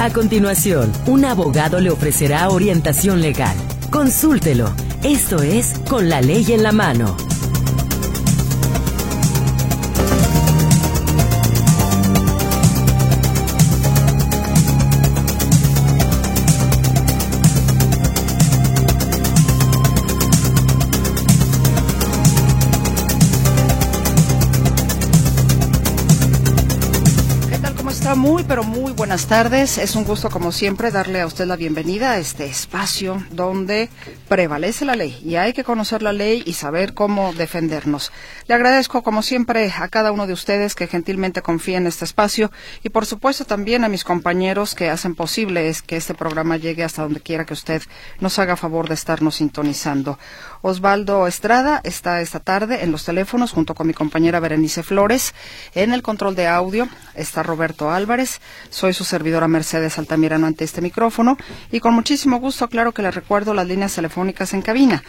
A continuación, un abogado le ofrecerá orientación legal. Consúltelo. Esto es Con la Ley en la Mano. Muy, pero muy buenas tardes. Es un gusto, como siempre, darle a usted la bienvenida a este espacio donde prevalece la ley y hay que conocer la ley y saber cómo defendernos. Le agradezco, como siempre, a cada uno de ustedes que gentilmente confía en este espacio y, por supuesto, también a mis compañeros que hacen posible que este programa llegue hasta donde quiera que usted nos haga favor de estarnos sintonizando. Osvaldo Estrada está esta tarde en los teléfonos junto con mi compañera Berenice Flores. En el control de audio está Roberto Álvarez. Soy su servidora Mercedes Altamirano ante este micrófono y con muchísimo gusto, claro que les recuerdo las líneas telefónicas en cabina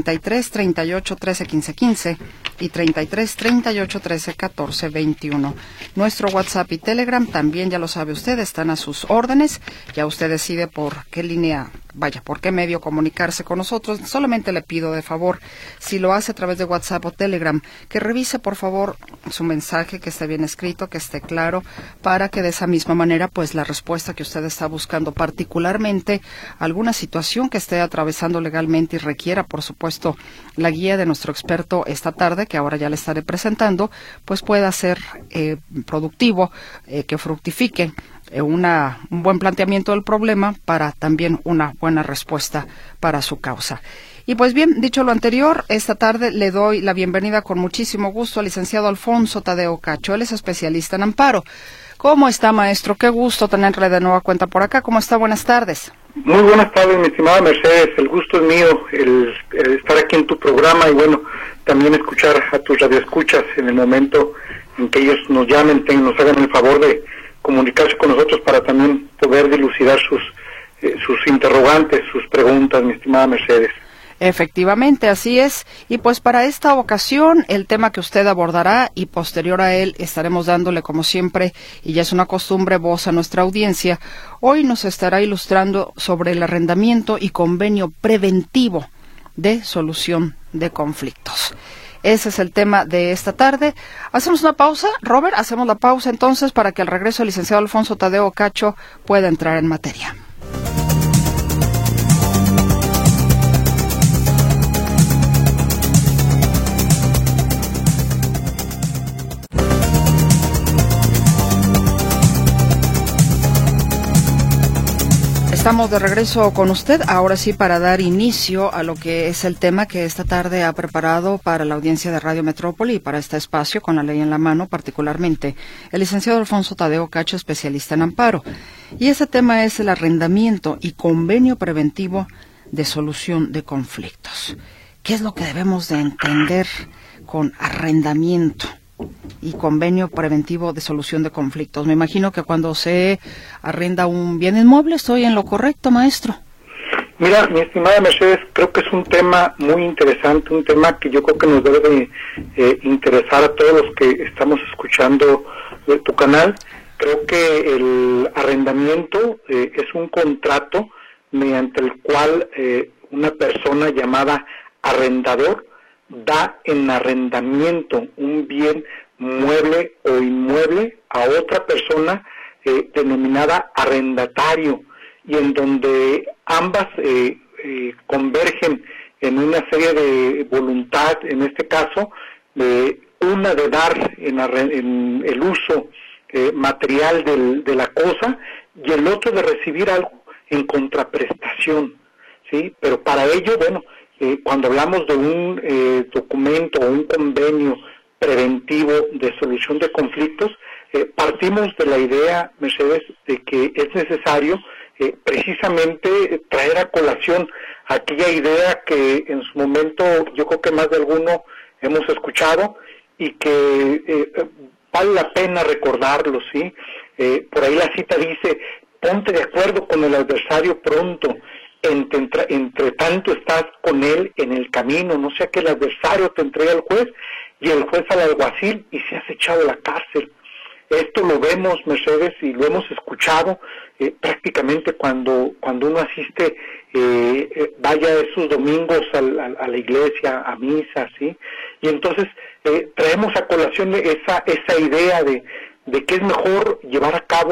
33 38 13 15 15 y 33 38 13 14 21. Nuestro WhatsApp y Telegram también, ya lo sabe usted, están a sus órdenes. Ya usted decide por qué línea, por qué medio comunicarse con nosotros. Solamente le pido de favor, si lo hace a través de WhatsApp o Telegram, que revise por favor su mensaje, que esté bien escrito, que esté claro, para que de esa misma manera pues la respuesta que usted está buscando, particularmente alguna situación que esté atravesando legalmente y requiera por supuesto la guía de nuestro experto esta tarde, que ahora ya le estaré presentando, pues pueda ser productivo, que fructifique un buen planteamiento del problema para también una buena respuesta para su causa. Y pues bien, dicho lo anterior, esta tarde le doy la bienvenida con muchísimo gusto al licenciado Alfonso Tadeo Cacho. Él es especialista en amparo. ¿Cómo está, maestro? Qué gusto tenerle de nueva cuenta por acá. ¿Cómo está? Buenas tardes. Muy buenas tardes, mi estimada Mercedes. El gusto es mío, el estar aquí en tu programa y bueno, también escuchar a tus radioescuchas en el momento en que ellos nos llamen, nos hagan el favor de comunicarse con nosotros para también poder dilucidar sus interrogantes, sus preguntas, mi estimada Mercedes. Efectivamente, así es. Y pues para esta ocasión, el tema que usted abordará y posterior a él estaremos dándole, como siempre, y ya es una costumbre, voz a nuestra audiencia. Hoy nos estará ilustrando sobre el arrendamiento y convenio preventivo de solución de conflictos. Ese es el tema de esta tarde. ¿Hacemos una pausa, Robert? Hacemos la pausa entonces para que al regreso el licenciado Alfonso Tadeo Cacho pueda entrar en materia. Estamos de regreso con usted, ahora sí para dar inicio a lo que es el tema que esta tarde ha preparado para la audiencia de Radio Metrópoli y para este espacio con la ley en la mano, particularmente el licenciado Alfonso Tadeo Cacho, especialista en amparo. Y ese tema es el arrendamiento y convenio preventivo de solución de conflictos. ¿Qué es lo que debemos de entender con arrendamiento y convenio preventivo de solución de conflictos? Me imagino que cuando se arrenda un bien inmueble, ¿estoy en lo correcto, maestro? Mira, mi estimada Mercedes, creo que es un tema muy interesante, un tema que yo creo que nos debe interesar a todos los que estamos escuchando tu canal. Creo que el arrendamiento es un contrato mediante el cual una persona llamada arrendador da en arrendamiento un bien mueble o inmueble a otra persona denominada arrendatario, y en donde ambas convergen en una serie de voluntad, en este caso, una de dar en el uso material de la cosa y el otro de recibir algo en contraprestación, ¿sí? Pero para ello, bueno, cuando hablamos de un documento o un convenio preventivo de solución de conflictos, partimos de la idea, Mercedes, de que es necesario precisamente traer a colación aquella idea que en su momento yo creo que más de alguno hemos escuchado y que vale la pena recordarlo, ¿sí? Por ahí la cita dice: ponte de acuerdo con el adversario pronto, entre tanto estás con él en el camino, no sea que el adversario te entregue al juez y el juez al alguacil y seas echado a la cárcel. Esto lo vemos, Mercedes, y lo hemos escuchado prácticamente cuando uno asiste, vaya esos domingos a la iglesia, a misa, ¿sí? Y entonces traemos a colación esa idea de que es mejor llevar a cabo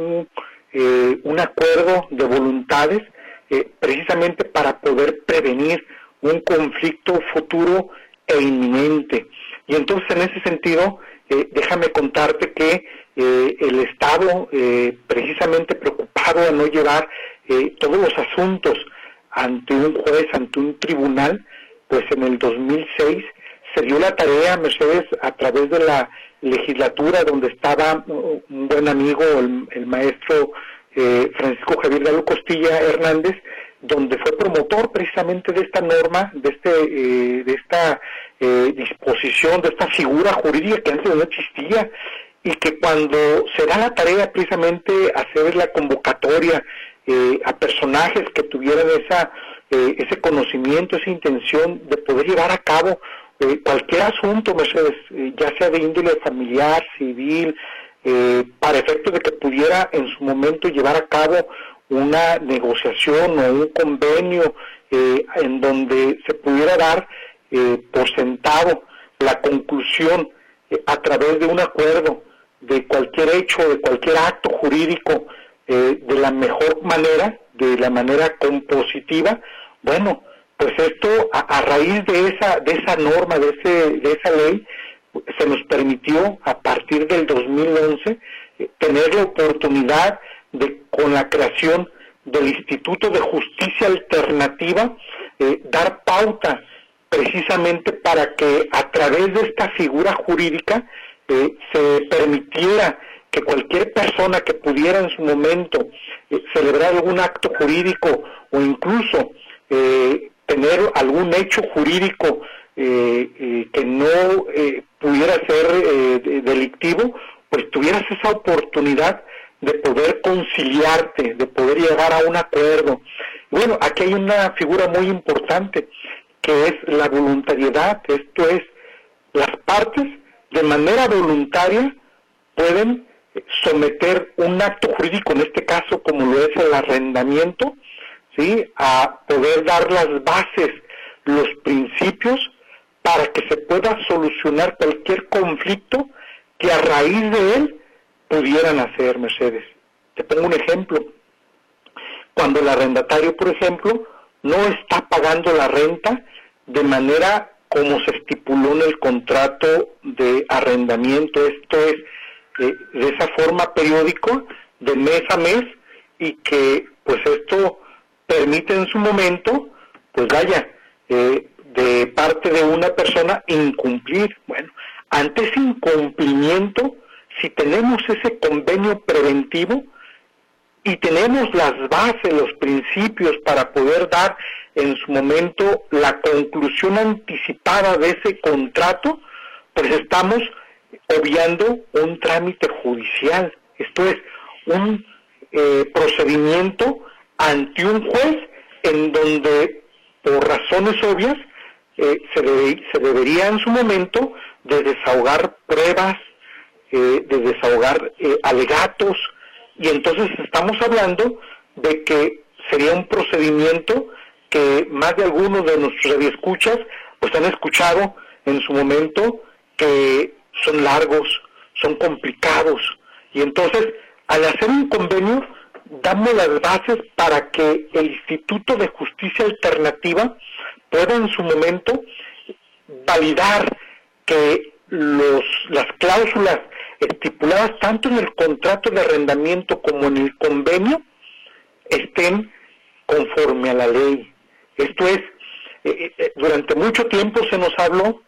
un acuerdo de voluntades, precisamente para poder prevenir un conflicto futuro e inminente. Y entonces, en ese sentido, déjame contarte que el Estado, precisamente preocupado de no llevar todos los asuntos ante un juez, ante un tribunal, pues en el 2006 se dio la tarea, Mercedes, a través de la legislatura, donde estaba un buen amigo, el maestro Francisco Javier Galo Costilla Hernández, donde fue promotor precisamente de esta norma, de esta disposición, de esta figura jurídica que antes no existía, y que cuando se da la tarea precisamente hacer la convocatoria a personajes que tuvieran ese conocimiento, esa intención de poder llevar a cabo cualquier asunto, Mercedes, ya sea de índole familiar, civil, para efectos de que pudiera en su momento llevar a cabo una negociación o un convenio en donde se pudiera dar por sentado la conclusión a través de un acuerdo de cualquier hecho, de cualquier acto jurídico, de la mejor manera, de la manera compositiva. Bueno, pues esto a raíz de esa norma, de esa ley, se nos permitió a partir del 2011 tener la oportunidad de, con la creación del Instituto de Justicia Alternativa, dar pauta precisamente para que a través de esta figura jurídica se permitiera que cualquier persona que pudiera en su momento celebrar algún acto jurídico o incluso tener algún hecho jurídico que no pudiera ser delictivo, pues tuvieras esa oportunidad de poder conciliarte, de poder llegar a un acuerdo. Bueno, aquí hay una figura muy importante, que es la voluntariedad. Esto es, las partes de manera voluntaria pueden someter un acto jurídico, en este caso como lo es el arrendamiento, ¿sí?, a poder dar las bases, los principios, para que se pueda solucionar cualquier conflicto que a raíz de él pudieran hacer, Mercedes. Te pongo un ejemplo. Cuando el arrendatario, por ejemplo, no está pagando la renta de manera como se estipuló en el contrato de arrendamiento, esto es, de esa forma periódico, de mes a mes, y que pues esto permite en su momento, pues vaya, de parte de una persona incumplir. Bueno, ante ese incumplimiento, si tenemos ese convenio preventivo y tenemos las bases, los principios para poder dar en su momento la conclusión anticipada de ese contrato, pues estamos obviando un trámite judicial. Esto es, un procedimiento ante un juez en donde, por razones obvias, se debería en su momento de desahogar pruebas, de desahogar alegatos, y entonces estamos hablando de que sería un procedimiento que más de algunos de nuestros radioescuchas pues han escuchado en su momento, que son largos, son complicados, y entonces al hacer un convenio damos las bases para que el Instituto de Justicia Alternativa pueda en su momento validar que las cláusulas estipuladas tanto en el contrato de arrendamiento como en el convenio estén conforme a la ley. Esto es, durante mucho tiempo se nos habló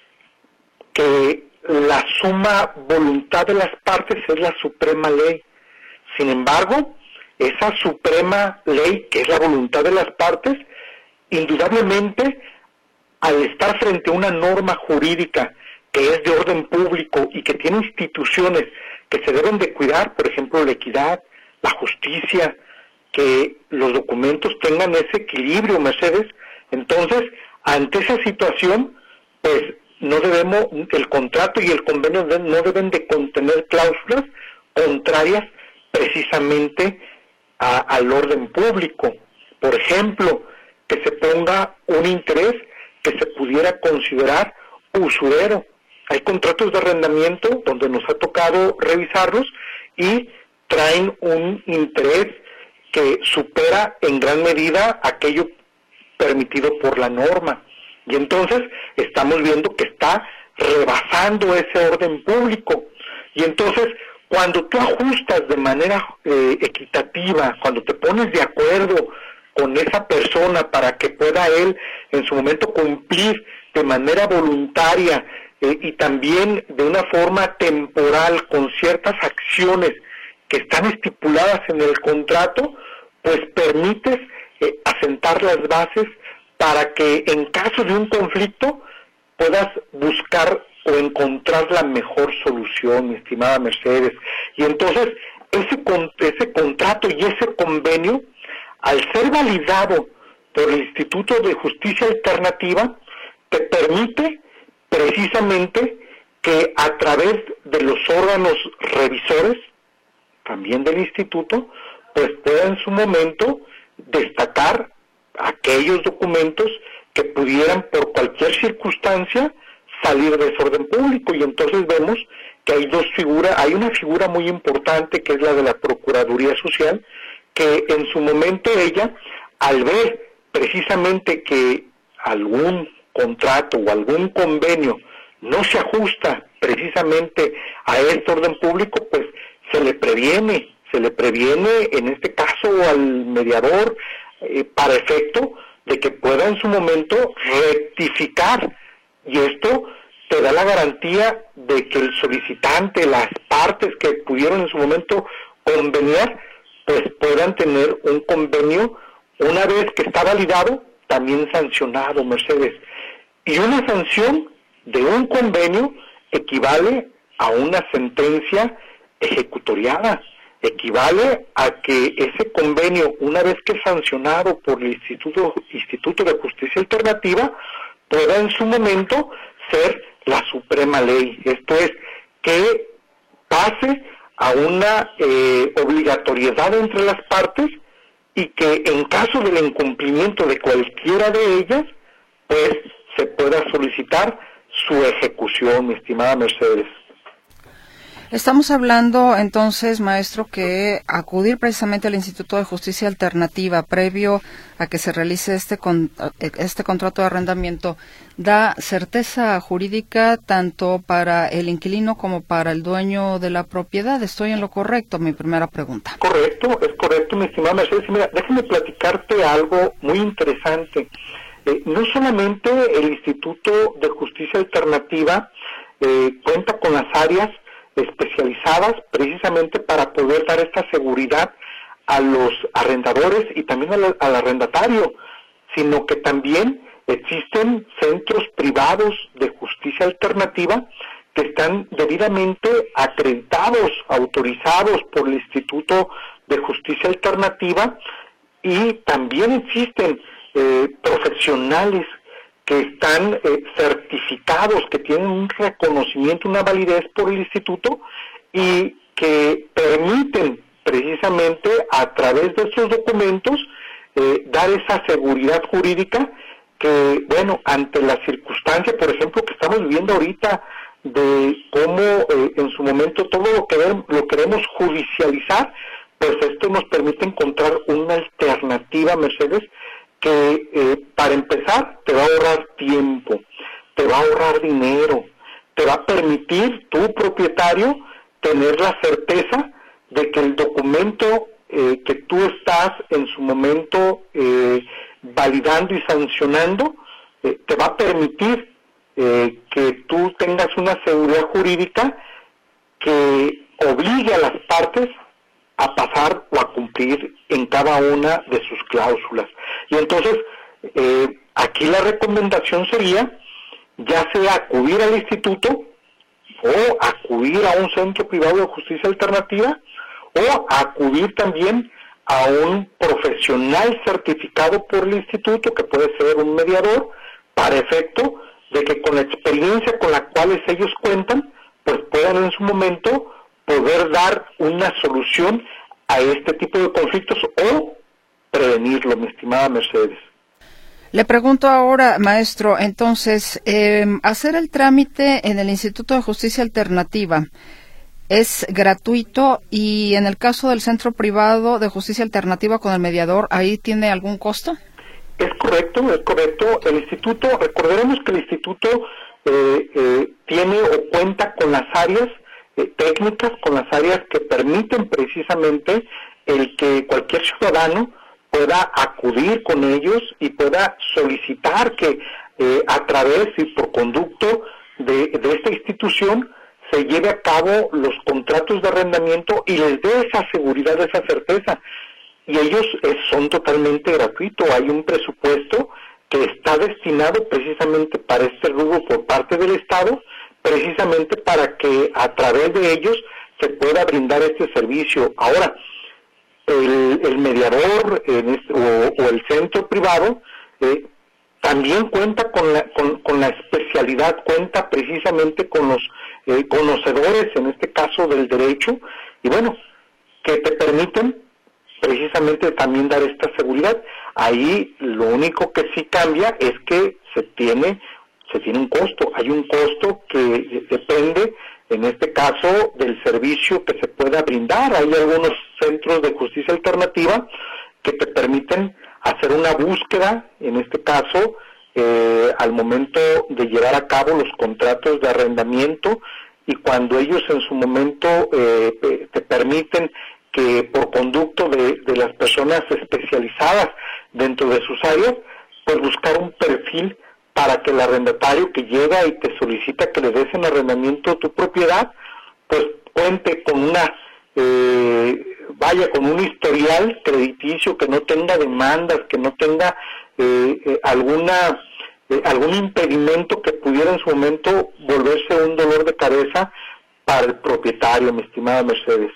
que la suma voluntad de las partes es la suprema ley. Sin embargo, esa suprema ley, que es la voluntad de las partes, indudablemente, al estar frente a una norma jurídica que es de orden público y que tiene instituciones que se deben de cuidar, por ejemplo, la equidad, la justicia, que los documentos tengan ese equilibrio, Mercedes. Entonces, ante esa situación, pues el contrato y el convenio no deben de contener cláusulas contrarias precisamente al orden público. Por ejemplo, que se ponga un interés que se pudiera considerar usurero. Hay contratos de arrendamiento donde nos ha tocado revisarlos y traen un interés que supera en gran medida aquello permitido por la norma. Y entonces estamos viendo que está rebasando ese orden público. Y entonces, cuando tú ajustas de manera equitativa, cuando te pones de acuerdo con esa persona para que pueda él en su momento cumplir de manera voluntaria y también de una forma temporal con ciertas acciones que están estipuladas en el contrato, pues permites asentar las bases para que en caso de un conflicto puedas buscar o encontrar la mejor solución, mi estimada Mercedes. Y entonces ese contrato y ese convenio, al ser validado por el Instituto de Justicia Alternativa, te permite precisamente que a través de los órganos revisores, también del instituto, pues pueda en su momento destacar aquellos documentos que pudieran por cualquier circunstancia salir de desorden público. Y entonces vemos que hay una figura muy importante que es la de la Procuraduría Social, que en su momento ella, al ver precisamente que algún contrato o algún convenio no se ajusta precisamente a este orden público, pues se le previene en este caso al mediador para efecto de que pueda en su momento rectificar, y esto te da la garantía de que el solicitante, las partes que pudieron en su momento conveniar, pues puedan tener un convenio una vez que está validado, también sancionado, Mercedes. Y una sanción de un convenio equivale a una sentencia ejecutoriada, equivale a que ese convenio, una vez que es sancionado por el Instituto de Justicia Alternativa, pueda en su momento ser la suprema ley. Esto es, que pase a una obligatoriedad entre las partes y que en caso del incumplimiento de cualquiera de ellas, pues se pueda solicitar su ejecución, mi estimada Mercedes. Estamos hablando entonces, maestro, que acudir precisamente al Instituto de Justicia Alternativa previo a que se realice este contrato de arrendamiento da certeza jurídica tanto para el inquilino como para el dueño de la propiedad. ¿Estoy en lo correcto? Mi primera pregunta. Es correcto, mi estimada Mercedes. Mira, déjame platicarte algo muy interesante. No solamente el Instituto de Justicia Alternativa cuenta con las áreas especializadas precisamente para poder dar esta seguridad a los arrendadores y también al arrendatario, sino que también existen centros privados de justicia alternativa que están debidamente acreditados, autorizados por el Instituto de Justicia Alternativa, y también existen profesionales que están certificados, que tienen un reconocimiento, una validez por el instituto, y que permiten precisamente a través de esos documentos dar esa seguridad jurídica que, bueno, ante la circunstancia, por ejemplo, que estamos viviendo ahorita, de cómo en su momento todo lo queremos judicializar, pues esto nos permite encontrar una alternativa, Mercedes, que para empezar te va a ahorrar tiempo, te va a ahorrar dinero, te va a permitir tu propietario tener la certeza de que el documento que tú estás en su momento validando y sancionando te va a permitir que tú tengas una seguridad jurídica que obligue a las partes a pasar o a cumplir en cada una de sus cláusulas. Y entonces, aquí la recomendación sería, ya sea acudir al instituto, o acudir a un centro privado de justicia alternativa, o acudir también a un profesional certificado por el instituto, que puede ser un mediador, para efecto de que con la experiencia con la cual ellos cuentan, pues puedan en su momento poder dar una solución a este tipo de conflictos o prevenirlo, mi estimada Mercedes. Le pregunto ahora, maestro, entonces, hacer el trámite en el Instituto de Justicia Alternativa es gratuito, y en el caso del Centro Privado de Justicia Alternativa con el mediador, ¿ahí tiene algún costo? Es correcto. El instituto, recordaremos que el instituto tiene o cuenta con las áreas técnicas, con las áreas que permiten precisamente el que cualquier ciudadano pueda acudir con ellos y pueda solicitar que a través y por conducto de esta institución se lleve a cabo los contratos de arrendamiento y les dé esa seguridad, esa certeza. Y ellos son totalmente gratuitos. Hay un presupuesto que está destinado precisamente para este rubro por parte del Estado, precisamente para que a través de ellos se pueda brindar este servicio. Ahora, el mediador o el centro privado también cuenta con la especialidad, cuenta precisamente con los conocedores, en este caso del derecho, y bueno, que te permiten precisamente también dar esta seguridad. Ahí lo único que sí cambia es que se tiene un costo. Hay un costo que depende, en este caso, del servicio que se pueda brindar. Hay algunos centros de justicia alternativa que te permiten hacer una búsqueda, en este caso, al momento de llevar a cabo los contratos de arrendamiento, y cuando ellos en su momento te permiten que por conducto de las personas especializadas dentro de sus áreas, pues buscar un perfil para que el arrendatario que llega y te solicita que le des en arrendamiento tu propiedad, pues cuente con con un historial crediticio, que no tenga demandas, que no tenga algún impedimento que pudiera en su momento volverse un dolor de cabeza para el propietario, mi estimada Mercedes.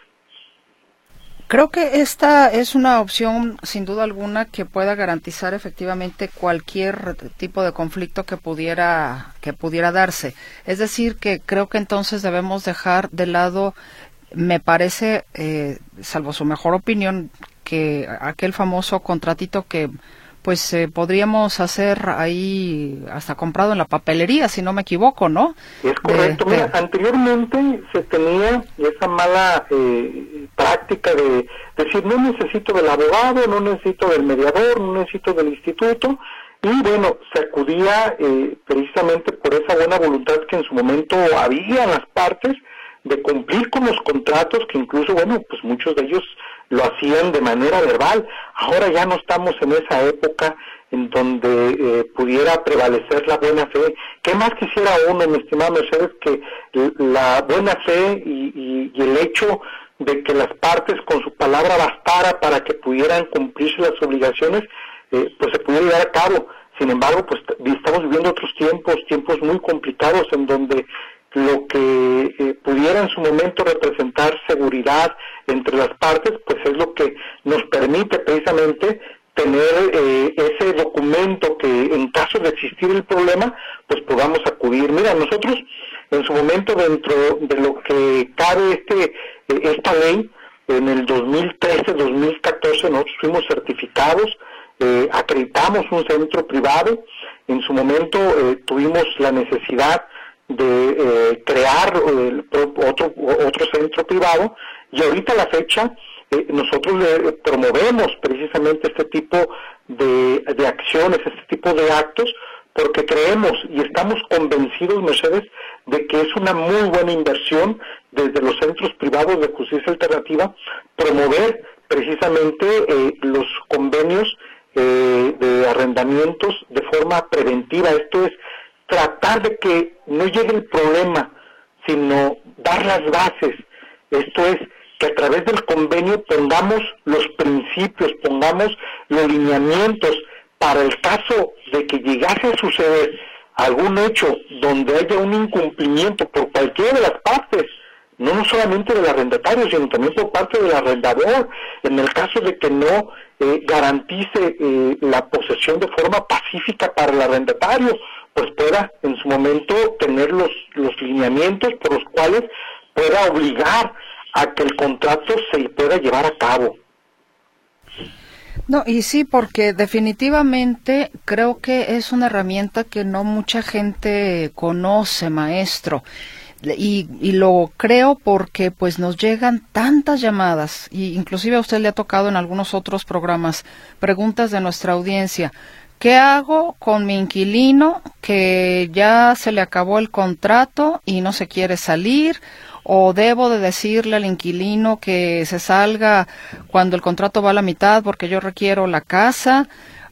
Creo que esta es una opción, sin duda alguna, que pueda garantizar efectivamente cualquier tipo de conflicto que pudiera darse. Es decir, que creo que entonces debemos dejar de lado, me parece, salvo su mejor opinión, que aquel famoso contratito que pues podríamos hacer ahí hasta comprado en la papelería, si no me equivoco, ¿no? Es correcto. Mira, anteriormente se tenía esa mala práctica de decir, no necesito del abogado, no necesito del mediador, no necesito del instituto, y bueno, se acudía precisamente por esa buena voluntad que en su momento había en las partes de cumplir con los contratos, que incluso, bueno, pues muchos de ellos lo hacían de manera verbal. Ahora ya no estamos en esa época en donde pudiera prevalecer la buena fe. ¿Qué más quisiera uno, mi estimada Mercedes, que la buena fe y el hecho de que las partes con su palabra bastara para que pudieran cumplirse las obligaciones, pues se pudiera llevar a cabo? Sin embargo, pues estamos viviendo otros tiempos muy complicados, en donde lo que pudiera en su momento representar seguridad entre las partes, pues es lo que nos permite precisamente tener ese documento que en caso de existir el problema, pues podamos acudir. Mira, nosotros en su momento, dentro de lo que cabe esta ley, en el 2013-2014 nosotros fuimos certificados, acreditamos un centro privado. En su momento tuvimos la necesidad de crear otro centro privado, y ahorita a la fecha nosotros le promovemos precisamente este tipo de acciones, este tipo de actos, porque creemos y estamos convencidos, Mercedes, de que es una muy buena inversión desde los centros privados de justicia alternativa promover precisamente los convenios de arrendamientos de forma preventiva. Esto es tratar de que no llegue el problema, sino dar las bases. Esto es que a través del convenio pongamos los principios, pongamos los lineamientos para el caso de que llegase a suceder algún hecho donde haya un incumplimiento por cualquiera de las partes, no solamente del arrendatario, sino también por parte del arrendador, en el caso de que no garantice la posesión de forma pacífica para el arrendatario, pues pueda en su momento tener los lineamientos por los cuales pueda obligar a que el contrato se pueda llevar a cabo. No, y sí, porque definitivamente creo que es una herramienta que no mucha gente conoce, maestro. Y lo creo porque pues nos llegan tantas llamadas, y inclusive a usted le ha tocado en algunos otros programas, preguntas de nuestra audiencia. ¿Qué hago con mi inquilino que ya se le acabó el contrato y no se quiere salir? ¿O debo de decirle al inquilino que se salga cuando el contrato va a la mitad porque yo requiero la casa?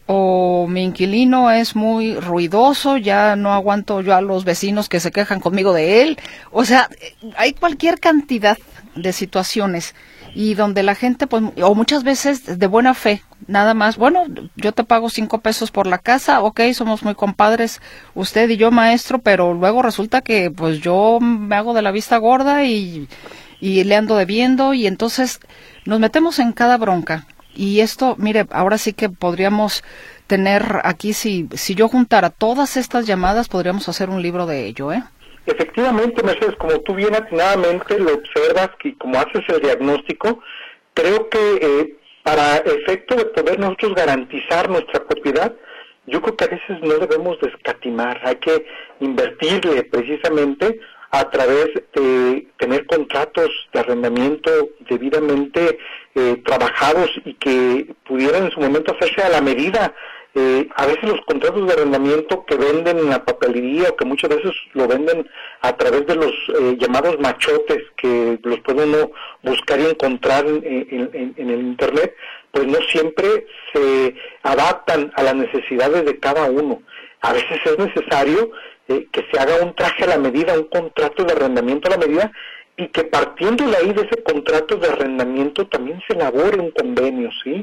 ¿O mi inquilino es muy ruidoso, ya no aguanto yo a los vecinos que se quejan conmigo de él? O sea, hay cualquier cantidad de situaciones y donde la gente, pues, o muchas veces de buena fe, nada más, bueno, yo te pago 5 pesos por la casa, ok, somos muy compadres, usted y yo, maestro, pero luego resulta que, pues, yo me hago de la vista gorda y le ando debiendo, y entonces nos metemos en cada bronca. Y esto, mire, ahora sí que podríamos tener aquí, si yo juntara todas estas llamadas, podríamos hacer un libro de ello, ¿eh? Efectivamente, Mercedes, como tú bien atinadamente lo observas y como haces el diagnóstico, creo que para efecto de poder nosotros garantizar nuestra propiedad, yo creo que a veces no debemos de escatimar, hay que invertirle precisamente a través de tener contratos de arrendamiento debidamente trabajados y que pudieran en su momento hacerse a la medida. A veces los contratos de arrendamiento que venden en la papelería o que muchas veces lo venden a través de los llamados machotes que los puede uno buscar y encontrar en el internet, pues no siempre se adaptan a las necesidades de cada uno. A veces es necesario que se haga un traje a la medida, un contrato de arrendamiento a la medida, y que partiendo de ahí de ese contrato de arrendamiento también se elabore un convenio, ¿sí?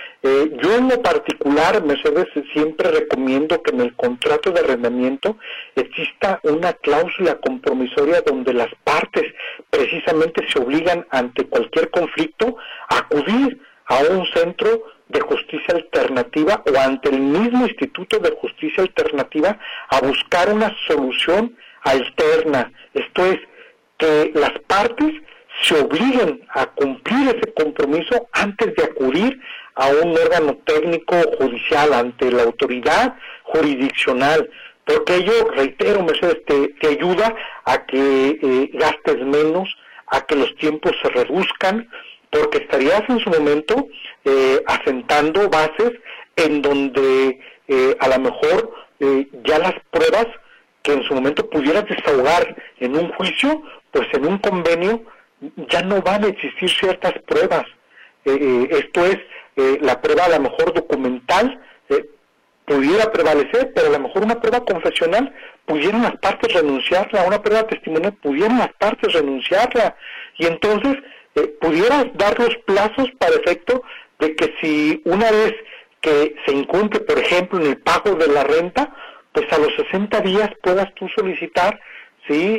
Yo en lo particular, Mercedes, siempre recomiendo que en el contrato de arrendamiento exista una cláusula compromisoria donde las partes precisamente se obligan ante cualquier conflicto a acudir a un centro de justicia alternativa o ante el mismo Instituto de Justicia Alternativa a buscar una solución alterna. Esto es, que las partes se obliguen a cumplir ese compromiso antes de acudir a un órgano técnico judicial ante la autoridad jurisdiccional, porque ello, reitero, Mercedes, te ayuda a que gastes menos, a que los tiempos se reduzcan, porque estarías en su momento asentando bases en donde a lo mejor ya las pruebas que en su momento pudieras desahogar en un juicio, pues en un convenio ya no van a existir ciertas pruebas. Esto es, la prueba a lo mejor documental pudiera prevalecer, pero a lo mejor una prueba confesional pudieran las partes renunciarla, una prueba testimonial pudieran las partes renunciarla, y entonces pudieras dar los plazos para efecto de que si una vez que se incumple, por ejemplo, en el pago de la renta, pues a los 60 días puedas tú solicitar, ¿sí?,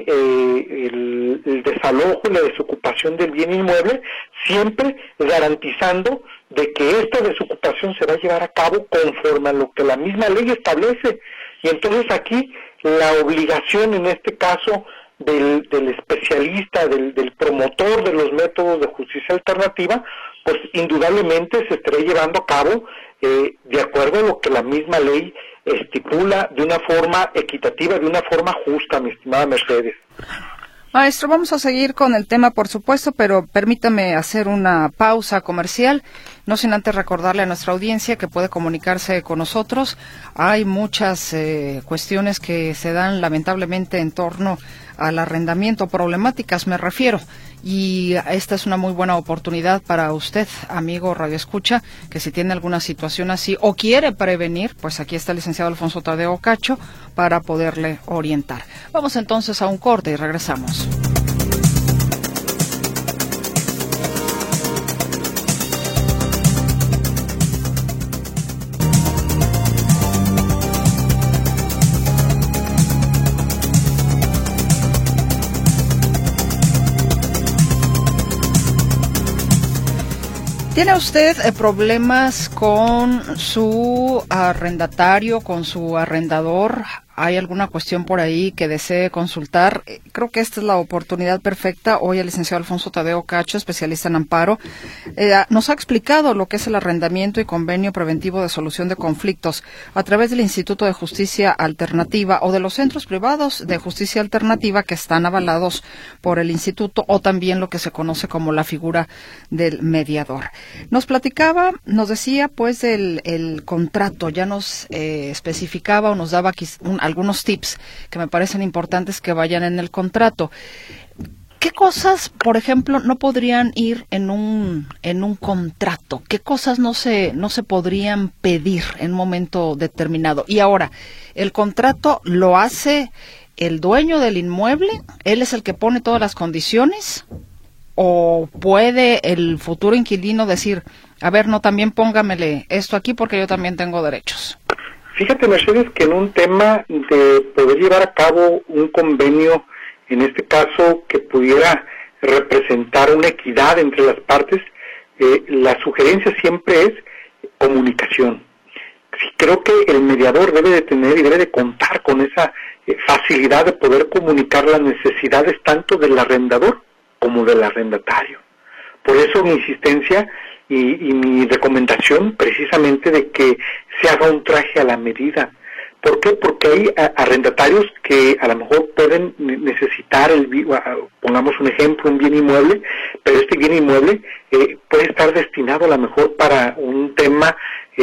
el desalojo y la desocupación del bien inmueble, siempre garantizando de que esta desocupación se va a llevar a cabo conforme a lo que la misma ley establece. Y entonces aquí la obligación, en este caso, del especialista, del promotor de los métodos de justicia alternativa, pues indudablemente se estará llevando a cabo de acuerdo a lo que la misma ley estipula, de una forma equitativa, de una forma justa, mi estimada Mercedes. Maestro, vamos a seguir con el tema, por supuesto, pero permítame hacer una pausa comercial, no sin antes recordarle a nuestra audiencia que puede comunicarse con nosotros. Hay muchas cuestiones que se dan lamentablemente en torno al arrendamiento, problemáticas me refiero, y esta es una muy buena oportunidad para usted, amigo radioescucha, que si tiene alguna situación así o quiere prevenir, pues aquí está el licenciado Alfonso Tadeo Cacho para poderle orientar. Vamos entonces a un corte y regresamos. ¿Tiene usted problemas con su arrendatario, con su arrendador? hay alguna cuestión por ahí que desee consultar, creo que esta es la oportunidad perfecta. Hoy el licenciado Alfonso Tadeo Cacho, especialista en amparo, nos ha explicado lo que es el arrendamiento y convenio preventivo de solución de conflictos a través del Instituto de Justicia Alternativa o de los centros privados de justicia alternativa que están avalados por el instituto, o también lo que se conoce como la figura del mediador. Nos platicaba, nos decía pues el contrato, ya nos especificaba o nos daba aquí algunos tips que me parecen importantes que vayan en el contrato. ¿Qué cosas, por ejemplo, no podrían ir en un contrato? ¿Qué cosas no se podrían pedir en un momento determinado? Y ahora, ¿el contrato lo hace el dueño del inmueble? ¿Él es el que pone todas las condiciones? ¿O puede el futuro inquilino decir, a ver, no, también póngamele esto aquí porque yo también tengo derechos? Fíjate, Mercedes, que en un tema de poder llevar a cabo un convenio, en este caso que pudiera representar una equidad entre las partes, la sugerencia siempre es comunicación. Sí, creo que el mediador debe de tener y debe de contar con esa facilidad de poder comunicar las necesidades tanto del arrendador como del arrendatario. Por eso mi insistencia y mi recomendación precisamente de que se haga un traje a la medida. ¿Por qué? Porque hay arrendatarios que a lo mejor pueden necesitar, pongamos un ejemplo, un bien inmueble, pero este bien inmueble puede estar destinado a lo mejor para un tema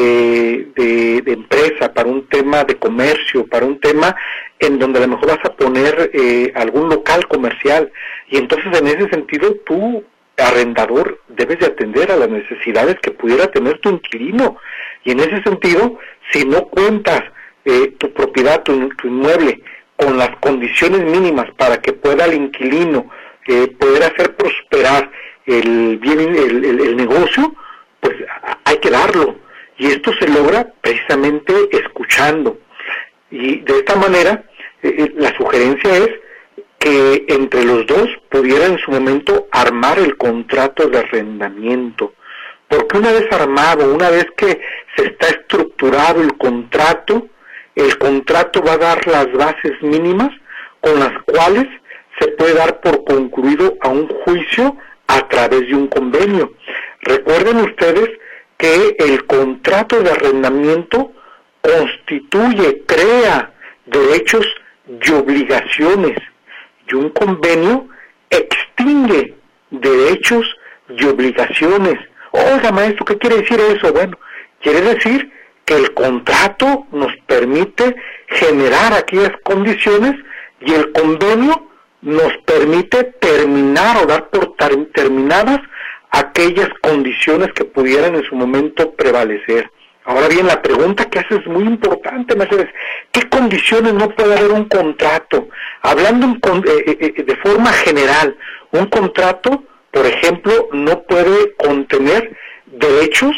de empresa, para un tema de comercio, para un tema en donde a lo mejor vas a poner algún local comercial. Y entonces en ese sentido tú, arrendador, debes de atender a las necesidades que pudiera tener tu inquilino. Y en ese sentido, si no cuentas tu propiedad, tu inmueble, con las condiciones mínimas para que pueda el inquilino poder hacer prosperar el negocio, pues hay que darlo. Y esto se logra precisamente escuchando. Y de esta manera, la sugerencia es que entre los dos pudieran en su momento armar el contrato de arrendamiento. Porque una vez armado, una vez que se está estructurado el contrato va a dar las bases mínimas con las cuales se puede dar por concluido a un juicio a través de un convenio. Recuerden ustedes que el contrato de arrendamiento constituye, crea derechos y obligaciones, y un convenio extingue derechos y obligaciones. Oiga, maestro, ¿qué quiere decir eso? Bueno, quiere decir que el contrato nos permite generar aquellas condiciones y el convenio nos permite terminar o dar por terminadas aquellas condiciones que pudieran en su momento prevalecer. Ahora bien, la pregunta que haces es muy importante, Mercedes. ¿Qué condiciones no puede haber un contrato? Hablando de forma general, un contrato, por ejemplo, no puede contener derechos,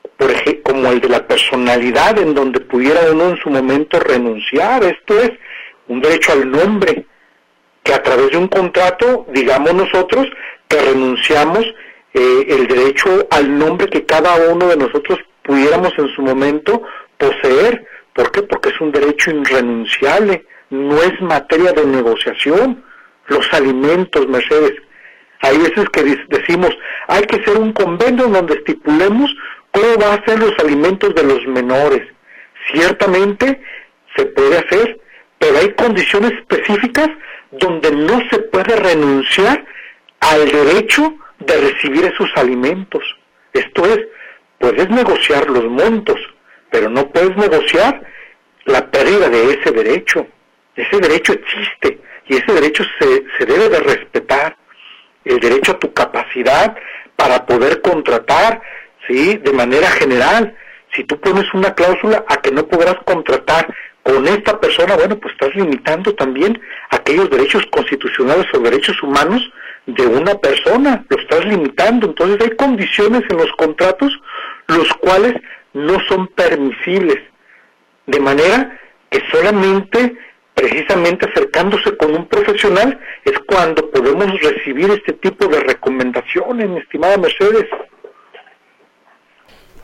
como el de la personalidad, en donde pudiera uno en su momento renunciar. Esto es un derecho al nombre, que a través de un contrato, digamos nosotros, que renunciamos el derecho al nombre que cada uno de nosotros pudiéramos en su momento poseer. ¿Por qué? Porque es un derecho irrenunciable, no es materia de negociación. Los alimentos, Mercedes, hay veces que decimos, hay que hacer un convenio donde estipulemos cómo va a ser los alimentos de los menores. Ciertamente se puede hacer, pero hay condiciones específicas donde no se puede renunciar al derecho de recibir esos alimentos. Esto es, puedes negociar los montos, pero no puedes negociar la pérdida de ese derecho. Ese derecho existe y ese derecho se debe de respetar. El derecho a tu capacidad para poder contratar, ¿sí?, de manera general. Si tú pones una cláusula a que no podrás contratar con esta persona, bueno, pues estás limitando también aquellos derechos constitucionales o derechos humanos de una persona, lo estás limitando. Entonces hay condiciones en los contratos los cuales no son permisibles, de manera que solamente, precisamente acercándose con un profesional, es cuando podemos recibir este tipo de recomendaciones, mi estimada Mercedes.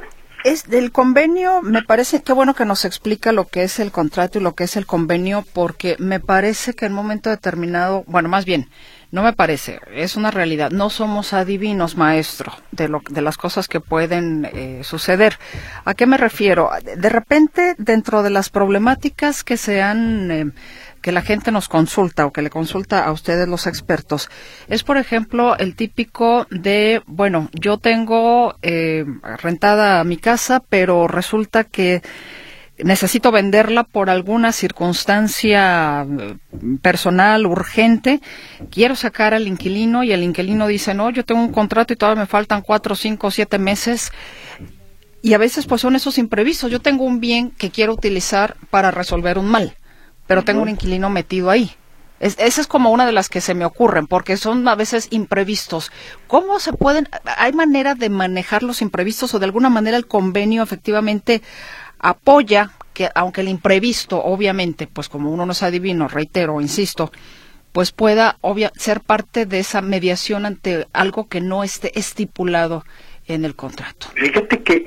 Es del convenio, me parece que bueno que nos explica lo que es el contrato y lo que es el convenio, porque me parece que en un momento determinado, bueno, más bien, no me parece, es una realidad. No somos adivinos, maestro, de las cosas que pueden suceder. ¿A qué me refiero? De repente, dentro de las problemáticas que que la gente nos consulta o que le consulta a ustedes los expertos, es por ejemplo el típico de, bueno, yo tengo rentada mi casa, pero resulta que necesito venderla por alguna circunstancia personal, urgente, quiero sacar al inquilino y el inquilino dice, no, yo tengo un contrato y todavía me faltan 4, 5, 7 meses. Y a veces pues son esos imprevistos. Yo tengo un bien que quiero utilizar para resolver un mal, pero tengo un inquilino metido ahí. Esa es como una de las que se me ocurren, porque son a veces imprevistos. ¿Cómo se pueden, hay manera de manejar los imprevistos o de alguna manera el convenio efectivamente apoya que, aunque el imprevisto, obviamente, pues como uno no es adivino, reitero, insisto, pues pueda ser parte de esa mediación ante algo que no esté estipulado en el contrato? Fíjate que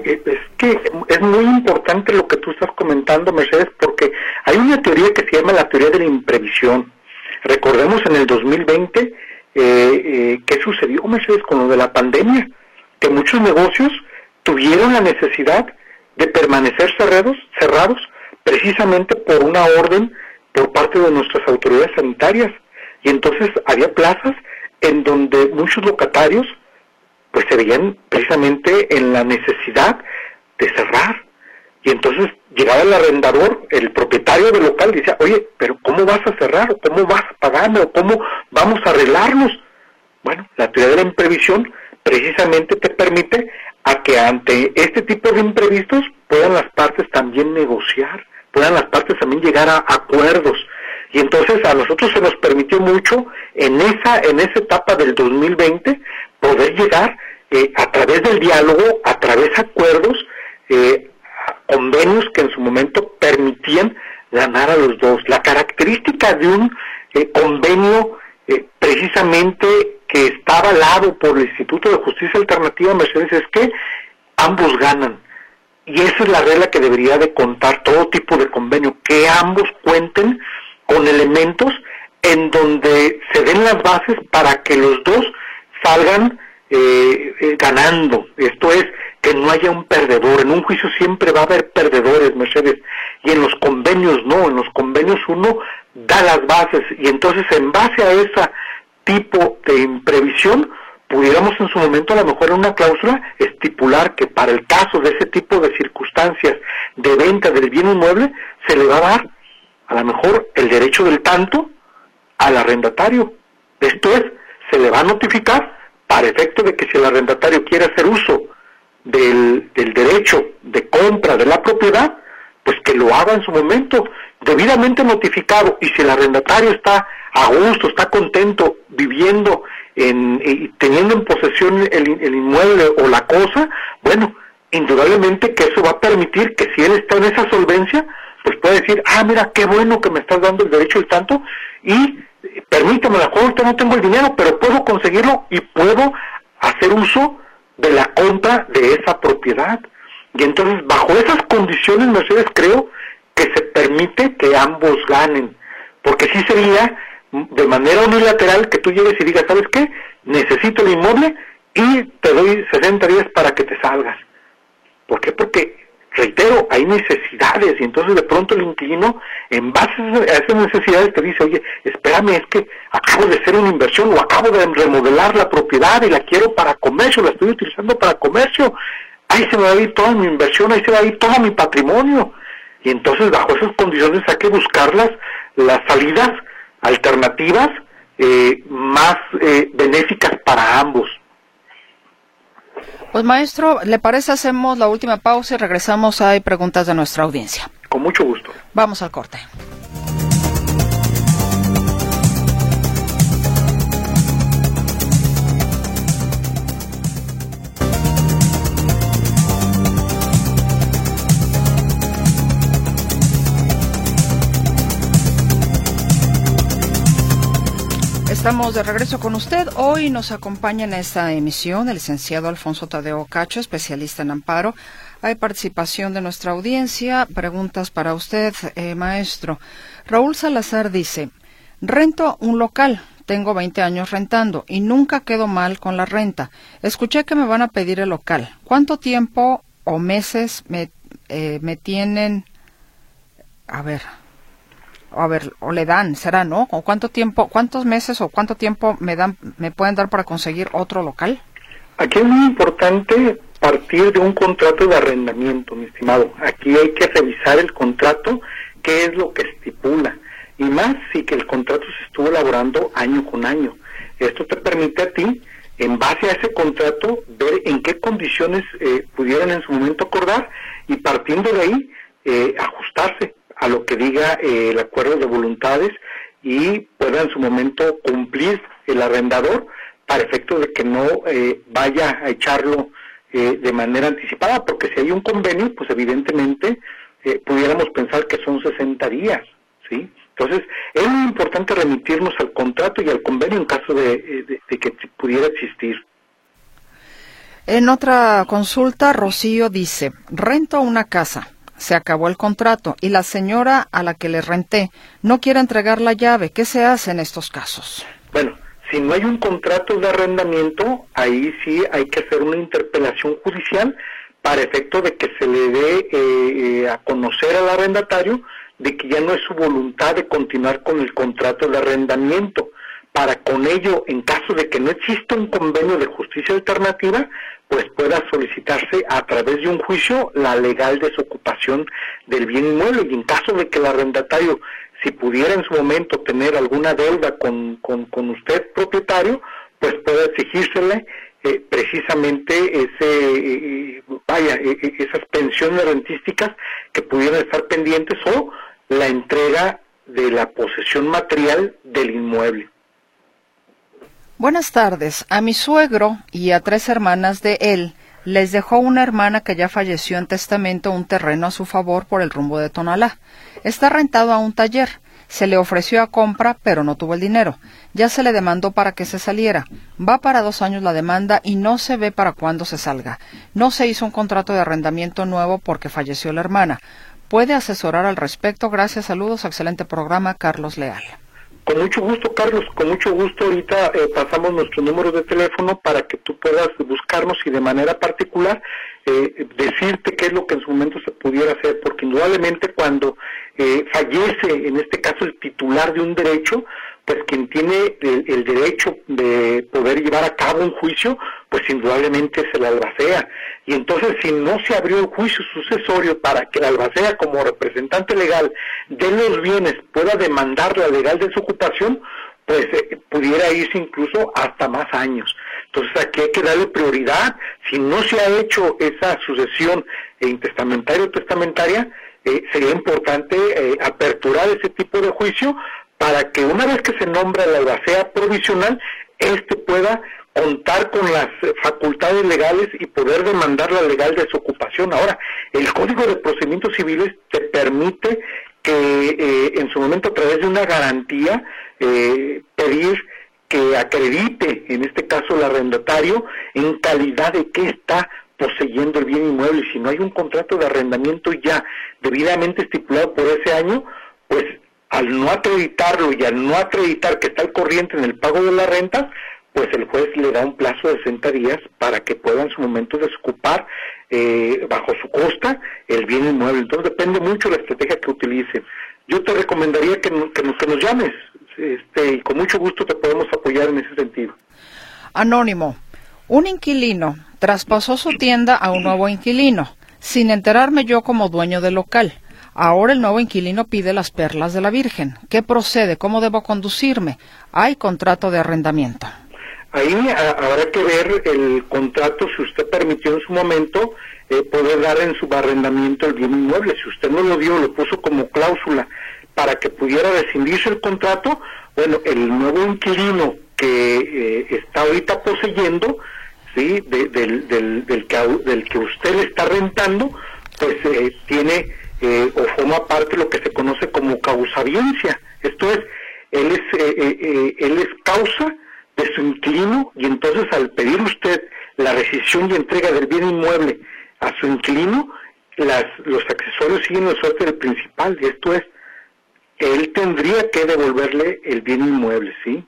es muy importante lo que tú estás comentando, Mercedes, porque hay una teoría que se llama la teoría de la imprevisión. Recordemos en el 2020 qué sucedió, Mercedes, con lo de la pandemia, que muchos negocios tuvieron la necesidad de permanecer cerrados precisamente por una orden por parte de nuestras autoridades sanitarias. Y entonces había plazas en donde muchos locatarios pues se veían precisamente en la necesidad de cerrar. Y entonces llegaba el arrendador, el propietario del local, y decía, oye, pero ¿cómo vas a cerrar? ¿O cómo vas a pagarme? ¿O cómo vamos a arreglarnos? Bueno, la teoría de la imprevisión precisamente te permite a que ante este tipo de imprevistos puedan las partes también negociar, puedan las partes también llegar a acuerdos. Y entonces a nosotros se nos permitió mucho en esa etapa del 2020 poder llegar a través del diálogo, a través de acuerdos, convenios que en su momento permitían ganar a los dos. La característica de un convenio precisamente que está avalado por el Instituto de Justicia Alternativa, Mercedes, es que ambos ganan. Y esa es la regla que debería de contar todo tipo de convenio, que ambos cuenten con elementos en donde se den las bases para que los dos salgan ganando. Esto es, que no haya un perdedor. En un juicio siempre va a haber perdedores, Mercedes, y en los convenios no. En los convenios uno da las bases, y entonces en base a ese tipo de imprevisión pudiéramos en su momento a lo mejor en una cláusula estipular que para el caso de ese tipo de circunstancias de venta del bien inmueble se le va a dar a lo mejor el derecho del tanto al arrendatario. Esto es, se le va a notificar para efecto de que si el arrendatario quiere hacer uso del derecho de compra de la propiedad, pues que lo haga en su momento, debidamente notificado. Y si el arrendatario está a gusto, está contento, viviendo y teniendo en posesión el inmueble o la cosa, bueno, indudablemente que eso va a permitir que si él está en esa solvencia, pues puede decir, mira, qué bueno que me estás dando el derecho al tanto, y permítame, a lo mejor ahorita no tengo el dinero, pero puedo conseguirlo y puedo hacer uso de la compra de esa propiedad. Y entonces, bajo esas condiciones, Mercedes, creo que se permite que ambos ganen, porque sí sería de manera unilateral que tú llegues y digas, ¿sabes qué? Necesito el inmueble y te doy 60 días para que te salgas. ¿Por qué? Porque, reitero, hay necesidades, y entonces de pronto el inquilino, en base a esas necesidades, te dice, oye, espérame, es que acabo de hacer una inversión, o acabo de remodelar la propiedad y la quiero para comercio, la estoy utilizando para comercio, ahí se me va a ir toda mi inversión, ahí se va a ir todo mi patrimonio. Y entonces bajo esas condiciones hay que buscar las salidas alternativas más benéficas para ambos. Pues maestro, ¿le parece hacemos la última pausa y regresamos? Hay preguntas de nuestra audiencia. Con mucho gusto. Vamos al corte. Estamos de regreso con usted. Hoy nos acompaña en esta emisión el licenciado Alfonso Tadeo Cacho, especialista en amparo. Hay participación de nuestra audiencia. Preguntas para usted, maestro. Raúl Salazar dice, rento un local. Tengo 20 años rentando y nunca quedo mal con la renta. Escuché que me van a pedir el local. ¿Cuánto tiempo o meses me tienen? A ver, o le dan, será, ¿no? ¿O cuánto tiempo, cuántos meses o cuánto tiempo me pueden dar para conseguir otro local? Aquí es muy importante partir de un contrato de arrendamiento, mi estimado. Aquí hay que revisar el contrato, qué es lo que estipula, y más si que el contrato se estuvo elaborando año con año. Esto te permite a ti, en base a ese contrato, ver en qué condiciones pudieran en su momento acordar, y partiendo de ahí, ajustarse a lo que diga el acuerdo de voluntades y pueda en su momento cumplir el arrendador para efecto de que no vaya a echarlo de manera anticipada, porque si hay un convenio, pues evidentemente pudiéramos pensar que son 60 días, ¿sí? Entonces, es muy importante remitirnos al contrato y al convenio en caso de que pudiera existir. En otra consulta, Rocío dice, rento una casa. Se acabó el contrato y la señora a la que le renté no quiere entregar la llave. ¿Qué se hace en estos casos? Bueno, si no hay un contrato de arrendamiento, ahí sí hay que hacer una interpelación judicial para efecto de que se le dé a conocer al arrendatario de que ya no es su voluntad de continuar con el contrato de arrendamiento. Para con ello, en caso de que no exista un convenio de justicia alternativa, pues pueda solicitarse a través de un juicio la legal desocupación del bien inmueble, y en caso de que el arrendatario, si pudiera en su momento tener alguna deuda con usted propietario, pues pueda exigírsele precisamente esas pensiones rentísticas que pudieran estar pendientes, o la entrega de la posesión material del inmueble. Buenas tardes. A mi suegro y a 3 hermanas de él les dejó una hermana que ya falleció en testamento un terreno a su favor por el rumbo de Tonalá. Está rentado a un taller. Se le ofreció a compra, pero no tuvo el dinero. Ya se le demandó para que se saliera. Va para 2 años la demanda y no se ve para cuándo se salga. No se hizo un contrato de arrendamiento nuevo porque falleció la hermana. ¿Puede asesorar al respecto? Gracias, saludos, excelente programa, Carlos Leal. Con mucho gusto, Carlos, con mucho gusto. Ahorita pasamos nuestro número de teléfono para que tú puedas buscarnos y de manera particular decirte qué es lo que en su momento se pudiera hacer, porque indudablemente cuando fallece, en este caso, el titular de un derecho, pues quien tiene el derecho de poder llevar a cabo un juicio, pues indudablemente es el albacea. Y entonces, si no se abrió el juicio sucesorio para que el albacea, como representante legal de los bienes, pueda demandar la legal desocupación, pues pudiera irse incluso hasta más años. Entonces, aquí hay que darle prioridad. Si no se ha hecho esa sucesión intestamentaria o testamentaria, sería importante aperturar ese tipo de juicio para que una vez que se nombra el albacea provisional, pueda contar con las facultades legales y poder demandar la legal desocupación. Ahora, el Código de Procedimientos Civiles te permite que en su momento, a través de una garantía, pedir que acredite, en este caso el arrendatario, en calidad de que está poseyendo el bien inmueble. Y si no hay un contrato de arrendamiento ya debidamente estipulado por ese año, pues al no acreditarlo y al no acreditar que está al corriente en el pago de la renta, pues el juez le da un plazo de 60 días para que pueda en su momento desocupar bajo su costa el bien inmueble. Entonces depende mucho de la estrategia que utilice. Yo te recomendaría que nos llames, y con mucho gusto te podemos apoyar en ese sentido. Anónimo. Un inquilino traspasó su tienda a un nuevo inquilino, sin enterarme yo como dueño del local. Ahora el nuevo inquilino pide las perlas de la Virgen. ¿Qué procede? ¿Cómo debo conducirme? ¿Hay contrato de arrendamiento? Ahí habrá que ver el contrato, si usted permitió en su momento poder dar en su arrendamiento el bien inmueble. Si usted no lo dio, lo puso como cláusula para que pudiera rescindirse el contrato, bueno, el nuevo inquilino que está ahorita poseyendo, ¿sí?, del que usted le está rentando, pues tiene o forma parte de lo que se conoce como causabiencia. Esto es, él es causa de su inquilino, y entonces al pedir usted la rescisión y entrega del bien inmueble a su inquilino, los accesorios siguen la suerte del principal, y esto es, él tendría que devolverle el bien inmueble, ¿sí?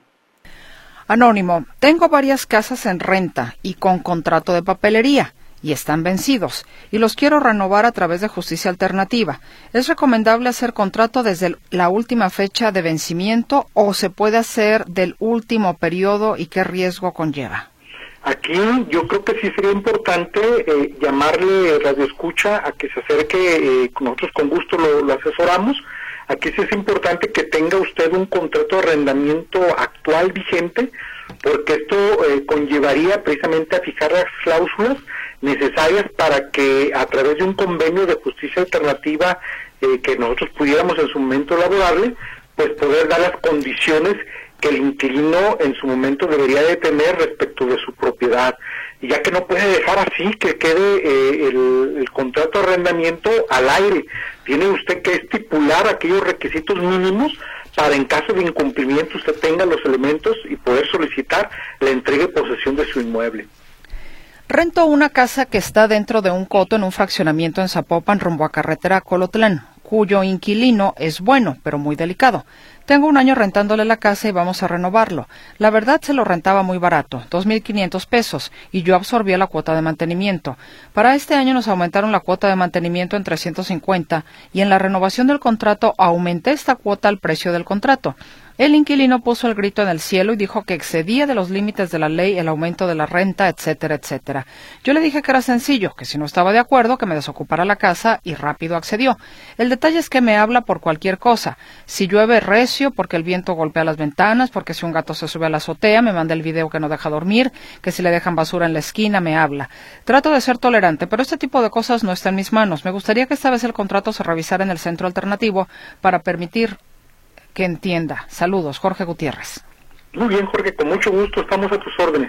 Anónimo, tengo varias casas en renta y con contrato de papelería y están vencidos y los quiero renovar a través de justicia alternativa. ¿Es recomendable hacer contrato desde la última fecha de vencimiento o se puede hacer del último periodo y qué riesgo conlleva? Aquí yo creo que sí sería importante llamarle radioescucha a que se acerque, nosotros con gusto lo asesoramos. Aquí sí es importante que tenga usted un contrato de arrendamiento actual vigente, porque esto conllevaría precisamente a fijar las cláusulas necesarias para que a través de un convenio de justicia alternativa que nosotros pudiéramos en su momento elaborarle, pues poder dar las condiciones que el inquilino en su momento debería de tener respecto de su propiedad, y ya que no puede dejar así que quede el contrato de arrendamiento al aire. Tiene usted que estipular aquellos requisitos mínimos para, en caso de incumplimiento, usted tenga los elementos y poder solicitar la entrega y posesión de su inmueble. Rento una casa que está dentro de un coto en un fraccionamiento en Zapopan rumbo a carretera Colotlán, cuyo inquilino es bueno, pero muy delicado. Tengo un año rentándole la casa y vamos a renovarlo. La verdad se lo rentaba muy barato, 2,500 pesos, y yo absorbía la cuota de mantenimiento. Para este año nos aumentaron la cuota de mantenimiento en 350 y en la renovación del contrato aumenté esta cuota al precio del contrato. El inquilino puso el grito en el cielo y dijo que excedía de los límites de la ley el aumento de la renta, etcétera, etcétera. Yo le dije que era sencillo, que si no estaba de acuerdo, que me desocupara la casa, y rápido accedió. El detalle es que me habla por cualquier cosa. Si llueve recio, porque el viento golpea las ventanas, porque si un gato se sube a la azotea, me manda el video que no deja dormir, que si le dejan basura en la esquina, me habla. Trato de ser tolerante, pero este tipo de cosas no está en mis manos. Me gustaría que esta vez el contrato se revisara en el centro alternativo para permitir que entienda. Saludos, Jorge Gutiérrez. Muy bien, Jorge, con mucho gusto, estamos a tus órdenes.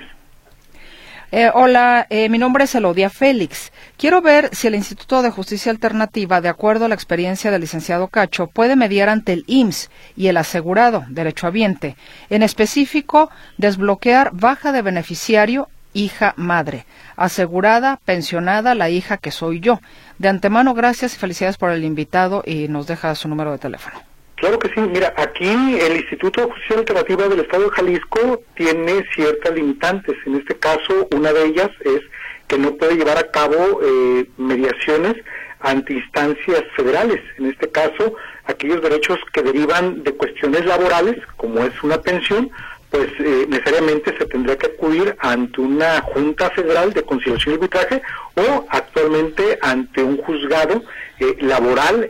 Hola, mi nombre es Elodia Félix. Quiero ver si el Instituto de Justicia Alternativa, de acuerdo a la experiencia del licenciado Cacho, puede mediar ante el IMSS y el asegurado, derechohabiente. En específico, desbloquear baja de beneficiario, hija madre, asegurada, pensionada, la hija que soy yo. De antemano, gracias y felicidades por el invitado, y nos deja su número de teléfono. Claro que sí. Mira, aquí el Instituto de Justicia Alternativa del Estado de Jalisco tiene ciertas limitantes. En este caso, una de ellas es que no puede llevar a cabo mediaciones ante instancias federales. En este caso, aquellos derechos que derivan de cuestiones laborales, como es una pensión, pues necesariamente se tendrá que acudir ante una Junta Federal de Conciliación y Arbitraje o actualmente ante un juzgado laboral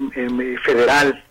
federal.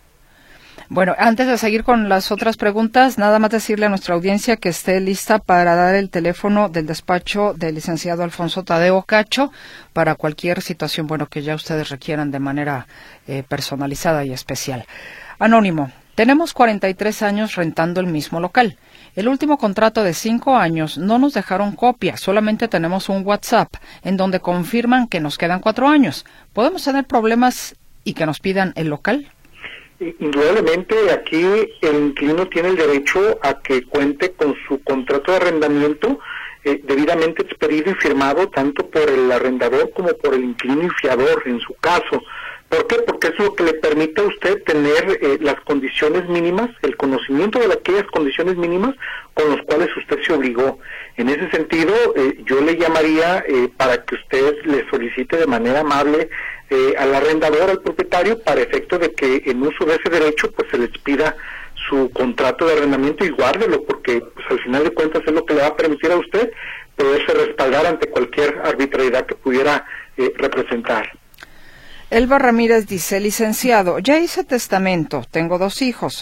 Bueno, antes de seguir con las otras preguntas, nada más decirle a nuestra audiencia que esté lista para dar el teléfono del despacho del licenciado Alfonso Tadeo Cacho para cualquier situación, bueno, que ya ustedes requieran de manera personalizada y especial. Anónimo, tenemos 43 años rentando el mismo local. El último contrato de 5 años no nos dejaron copia, solamente tenemos un WhatsApp en donde confirman que nos quedan 4 años. ¿Podemos tener problemas y que nos pidan el local? Indudablemente aquí el inquilino tiene el derecho a que cuente con su contrato de arrendamiento debidamente expedido y firmado tanto por el arrendador como por el inquilino y fiador en su caso. ¿Por qué? Porque es lo que le permite a usted tener las condiciones mínimas, el conocimiento de aquellas condiciones mínimas con las cuales usted se obligó. En ese sentido, yo le llamaría para que usted le solicite de manera amable al arrendador, al propietario, para efecto de que en uso de ese derecho pues se les pida su contrato de arrendamiento y guárdelo, porque pues, al final de cuentas es lo que le va a permitir a usted poderse respaldar ante cualquier arbitrariedad que pudiera representar. Elba Ramírez dice, licenciado, ya hice testamento, tengo 2 hijos,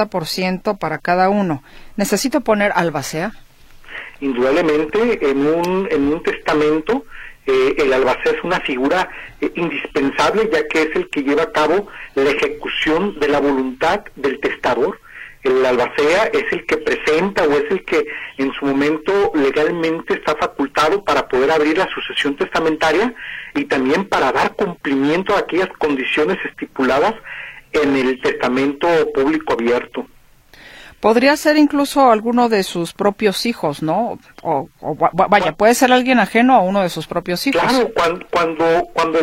50% para cada uno. ¿Necesito poner albacea? Indudablemente, en un testamento, el albacea es una figura indispensable, ya que es el que lleva a cabo la ejecución de la voluntad del testador. El albacea es el que presenta o es el que en su momento legalmente está facultado para poder abrir la sucesión testamentaria y también para dar cumplimiento a aquellas condiciones estipuladas en el testamento público abierto. Podría ser incluso alguno de sus propios hijos, ¿no? Vaya, puede ser alguien ajeno a uno de sus propios hijos. Claro, cuando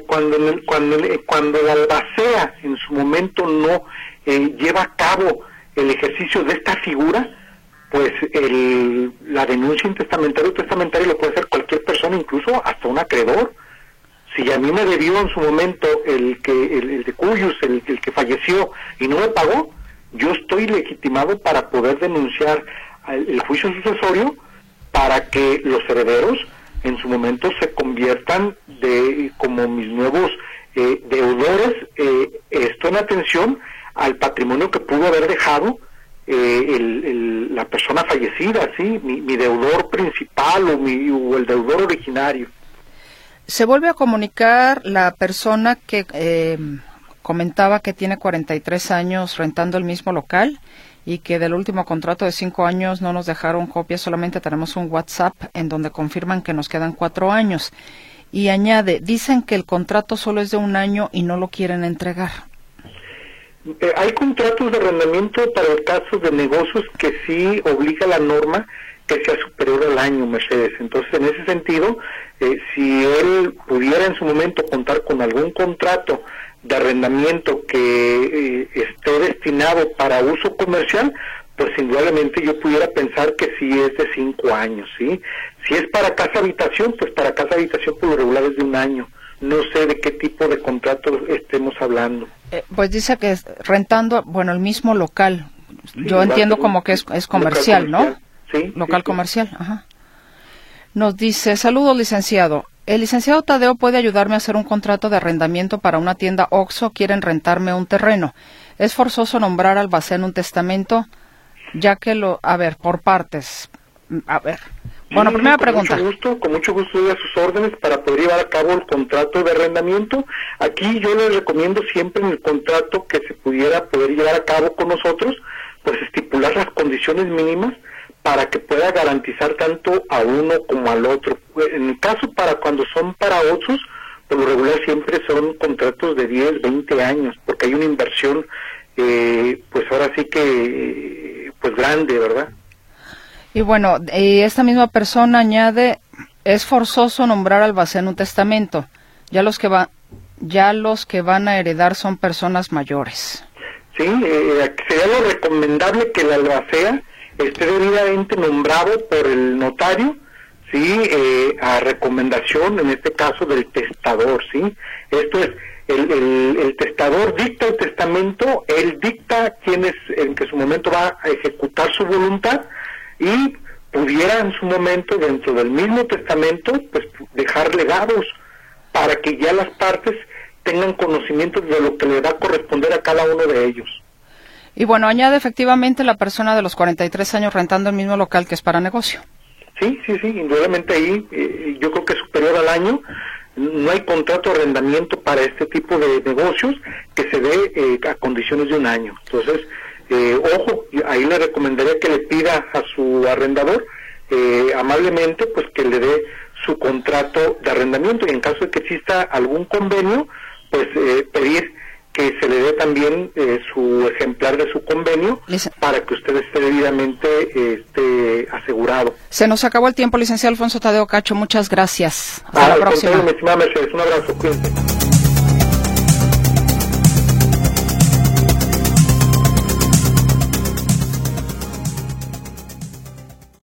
la albacea en su momento no lleva a cabo el ejercicio de esta figura, pues la denuncia intestamentaria o testamentaria lo puede hacer cualquier persona, incluso hasta un acreedor. Si a mí me debió en su momento el de Cuyus, el que falleció y no me pagó, yo estoy legitimado para poder denunciar el juicio sucesorio para que los herederos en su momento se conviertan como mis nuevos deudores, esto en atención al patrimonio que pudo haber dejado la persona fallecida, ¿sí? Mi deudor principal o el deudor originario. Se vuelve a comunicar la persona que comentaba que tiene 43 años rentando el mismo local y que del último contrato de 5 años no nos dejaron copia, solamente tenemos un WhatsApp en donde confirman que nos quedan 4 años. Y añade, dicen que el contrato solo es de 1 año y no lo quieren entregar. Hay contratos de arrendamiento para el caso de negocios que sí obliga la norma que sea superior al año, Mercedes. Entonces, en ese sentido, si él pudiera en su momento contar con algún contrato de arrendamiento que esté destinado para uso comercial, pues indudablemente yo pudiera pensar que sí es de 5 años, ¿sí? Si es para casa-habitación, pues para casa-habitación por lo regular es de 1 año. No sé de qué tipo de contrato estemos hablando. Pues dice que rentando, bueno, el mismo local. Sí, yo entiendo como que es comercial, ¿no? Sí. Local sí. comercial, ajá. Nos dice, saludos, licenciado. El licenciado Tadeo puede ayudarme a hacer un contrato de arrendamiento para una tienda Oxxo. Quieren rentarme un terreno. ¿Es forzoso nombrar al albacea en un testamento? Ya que a ver, por partes. A ver. Bueno, sí, primera pregunta. Con mucho gusto doy a sus órdenes para poder llevar a cabo el contrato de arrendamiento. Aquí yo les recomiendo siempre en el contrato que se pudiera poder llevar a cabo con nosotros, pues estipular las condiciones mínimas para que pueda garantizar tanto a uno como al otro. En el caso cuando son para otros, por lo regular siempre son contratos de 10, 20 años, porque hay una inversión, pues ahora sí que, pues grande, ¿verdad? Y bueno, esta misma persona añade, es forzoso nombrar al albacea en un testamento. Ya los que van a heredar son personas mayores. Sí, sería lo recomendable que el albacea esté debidamente nombrado por el notario, sí, a recomendación, en este caso, del testador, sí. Esto es, el testador dicta el testamento, él dicta quién es en que su momento va a ejecutar su voluntad y pudiera en su momento, dentro del mismo testamento, pues dejar legados para que ya las partes tengan conocimiento de lo que le va a corresponder a cada uno de ellos. Y bueno, añade efectivamente la persona de los 43 años rentando el mismo local que es para negocio. Sí, indudablemente ahí yo creo que es superior al año. No hay contrato de arrendamiento para este tipo de negocios que se dé a condiciones de 1 año. Entonces, ojo, ahí le recomendaría que le pida a su arrendador amablemente pues que le dé su contrato de arrendamiento y en caso de que exista algún convenio, pues pedir que se le dé también su ejemplar de su convenio para que usted esté debidamente asegurado. Se nos acabó el tiempo, licenciado Alfonso Tadeo Cacho. Muchas gracias. Hasta la próxima. Mi estimada Mercedes, un abrazo. Cuídense.